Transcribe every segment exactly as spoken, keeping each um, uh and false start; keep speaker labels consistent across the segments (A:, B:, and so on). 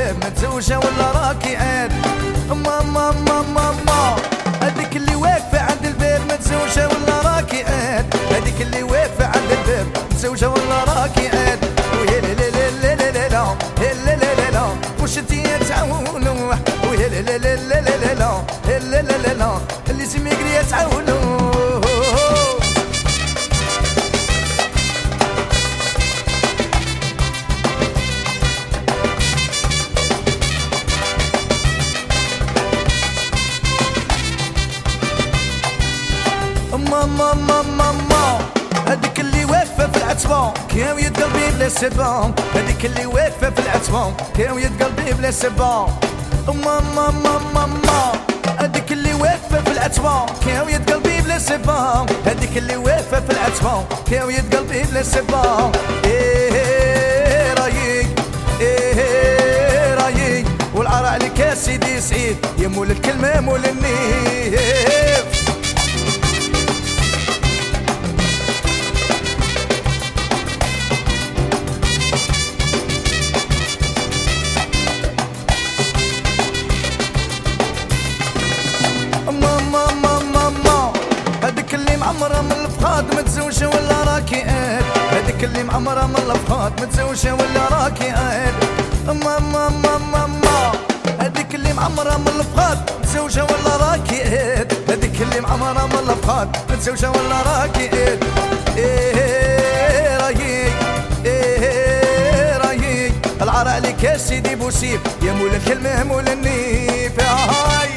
A: الباب متزوجة ولا راكي عاد؟ ماما ماما ماما هذيك اللي واقفة عند الباب متزوجة ولا راكي عاد؟ هذيك اللي واقفة عند الباب متزوجة ولا راكي عاد؟ ويا لا لا لا لا لا لا لا لا لا لا واش انتيا تعاونوا؟ ويا لا لا لا لا لا لا لا لا لا لا اللي سمي قريه تعاونوا. ماما ماما ماما هذيك اللي واقفه في العتبه كاوية قلبي بلا سبه، هذيك اللي واقفه في العتبه كاوية قلبي بلا سبه. ماما ماما ماما هذيك اللي واقفه في العتبه كاوية قلبي بلا سبه، هذيك اللي واقفه في العتبه كاوية قلبي بلا سبه. ايه رايق ايه رايق والعار عليك يا سيدي سعيد يا مول الكلمه مول النيف. معمرة من الفخاد متزوجة ولا راكي عاد؟ هذيك اللي معمرة من الفخاد متزوجة ولا راكي عاد؟ ماما ماما ماما هذيك اللي معمرة من الفخاد متزوجة ولا راكي عاد؟ هذيك اللي معمرة من الفخاد متزوجة ولا راكي عاد؟ ايه رايق ايه رايق العار عليك يا سيدي بوسيف يا مول الكلمة مول النيف. هاي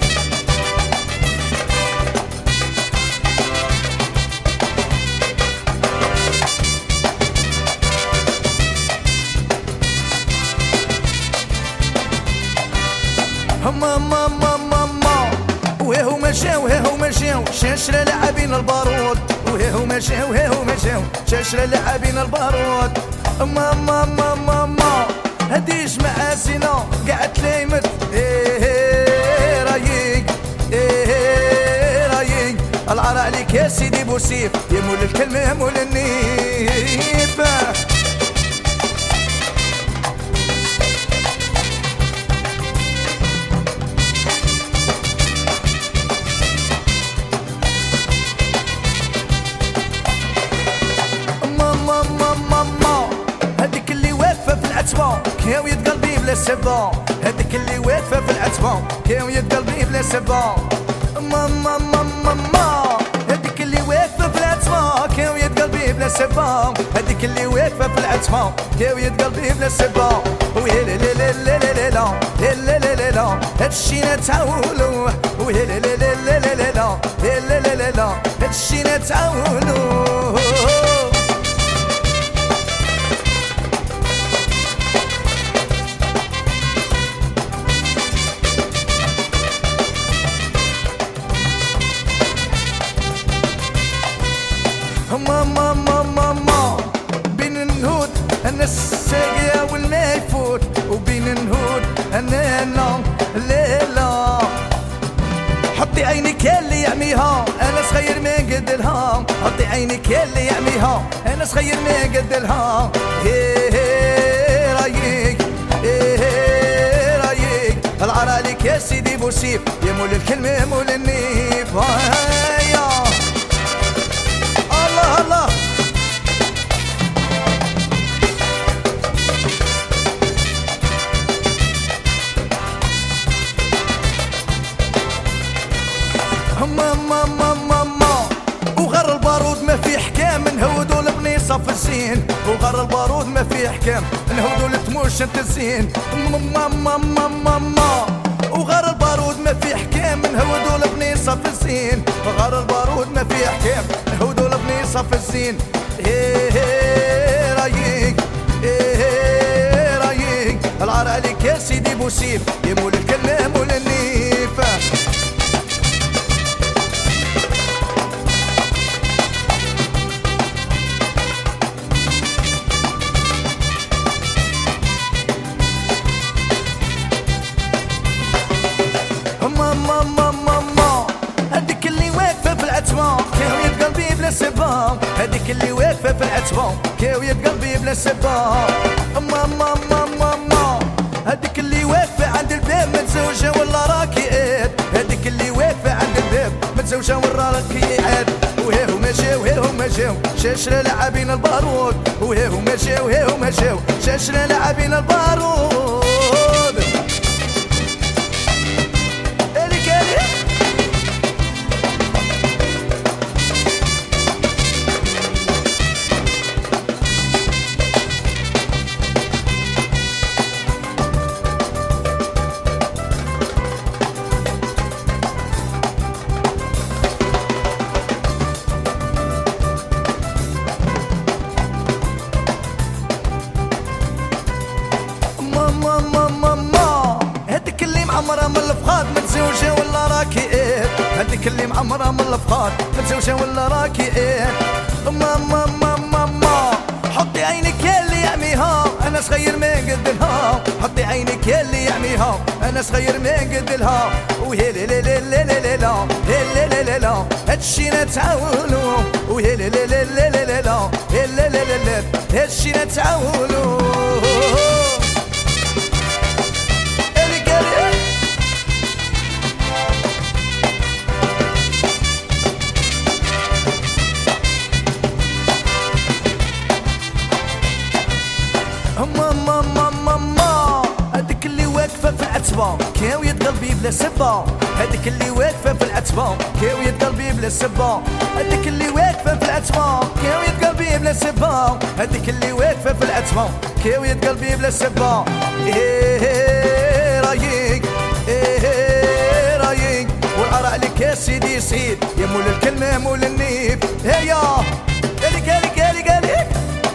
A: ماما ماما ماما وهو ما جاو وهو ما جاو شاشرة لاعبين البارود، وهو ما جاو وهو ما جاو شاشرة لاعبين البارود. ماما ماما ماما هادي جماعة زينة قاعد تلايمت ايه رايق ايه رايق العار عليك يا سيدي بوسيف يا مول الكلمة يا مول النيف. هذيك اللي واقفة في العتبة كاوية قلبي بلا سبة، هذيك اللي واقفة في العتبة كاوية قلبي بلا سبة. ماما ماما ماما هذيك اللي واقفة في العتبة كاوية قلبي بلا سبة، هذيك اللي واقفة في العتبة كاوية قلبي بلا سبة. ويا لا لا لا لا لا لا لا لا لا لا هادشي نتعاونو، ويا لا لا لا لا لا لا لا لا لا هادشي نتعاونو. ماما ماما ماما بين النهود انا الساقية والما يفوت، وبين النهود انا لا لا لا حطي عينك يا اللي يعميها انا صغير ما نقدلها، حطي عينك يا اللي يعميها انا صغير ما نقدلها. ايه رايق ايه رايق العار عليك يا سيدي بوسيف يا مول الكلمة يا مول النيف. هيا الله الله ماما ماما ماما وغر البارود ما في حكام نهودو البنيصة في الزين، وغر البارود ما في حكام نهودو التموش انت الزين. ماما ماما ماما وغر البارود ما في حكام نهودو البنيصة في الزين، وغر البارود ما في حكام نهودو البنيصة في الزين. ايه رايق ايه رايق العار عليك يا سيدي بوسيف يا مول الكلمة يا مول النيف. ماما ماما ماما هذيك اللي واقفة في العتبة كاوية قلبي بلا سبة، هذيك اللي واقفة في العتبة كاوية قلبي بلا سبة. ماما ماما ماما هذيك شاشرة لاعبين البارود وهيو مشاو وهيو مشاو شاشرة لاعبين البارود الك الك معمرة من الفخاد متزوجة ولا راكي ايه هذيك اللي معمرة من الفخاد متزوجة ولا راكي ايه ماما ماما ماما حطي عينك يا اللي يعميها انا صغير ما نقدلها حطي عينك يا اللي يعميها انا صغير ما نقدلها وهي لا لا لا لا لا لا لا لا لا لا هادشي نتعاونوا وهي لا لا لا لا لا لا لا لا لا لا هادشي نتعاونوا ماما ماما ماما هذيك اللي واقفة في العتبة كاوية قلبي بلا سبة هذيك اللي واقفة في العتبة كاوية قلبي بلا سبة هذيك اللي واقفة في العتبة كاوية قلبي بلا سبة هذيك اللي واقفة في العتبة كاوية قلبي بلا سبة ايه رايق ايه رايق والقرع لك يا سيدي سيد يا مول الكلمة مول النيف هيا قالك قالك قالك قالك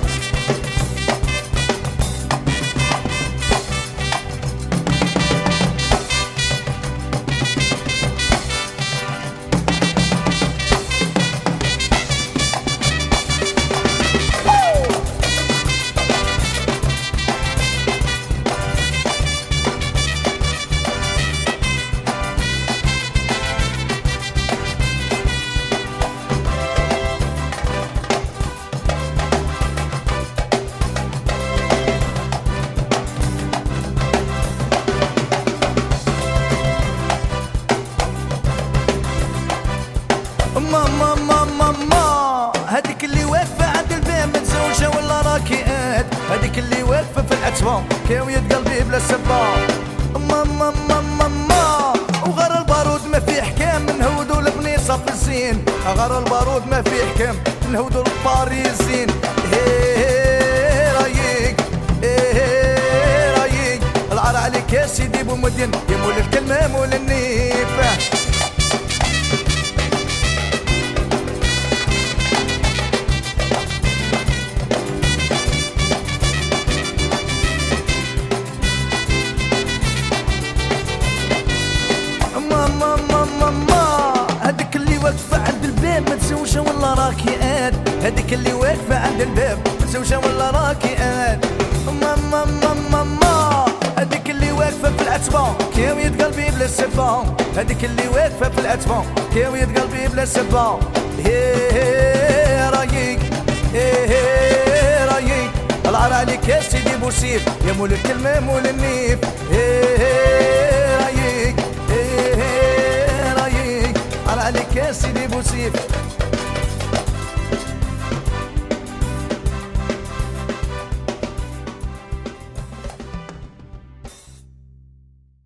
A: ماما ماما ماما هذيك اللي واقفة عند الباب متزوجة ولا راكي قاد هذيك اللي واقفة في العتبة كاوية قلبي بلا سبة ماما ماما ماما وغير البارود ما فيه حكام نهودو البنيصة في الزين غير البارود ما فيه حكام نهودو الباريزين ايه رايق ايه رايق العار عليك يا سيدي بومدين يا مول الكلمة مول النيف ماما ماما ماما هذيك اللي واقفة عند الباب متزوجة ولا راكي قاد هذيك اللي واقفة عند الباب متزوجة ولا راكي قاد ماما ماما ماما هذيك اللي واقفة في العتبة كاوية قلبي بلا سبة هذيك اللي واقفة في العتبة كاوية قلبي بلا سبة هيه رايق هيه رايق العار عليك يا سيدي بوسيف يا مول الكلمة مول النيف هيه رايق عليك يا سيدي بوسيف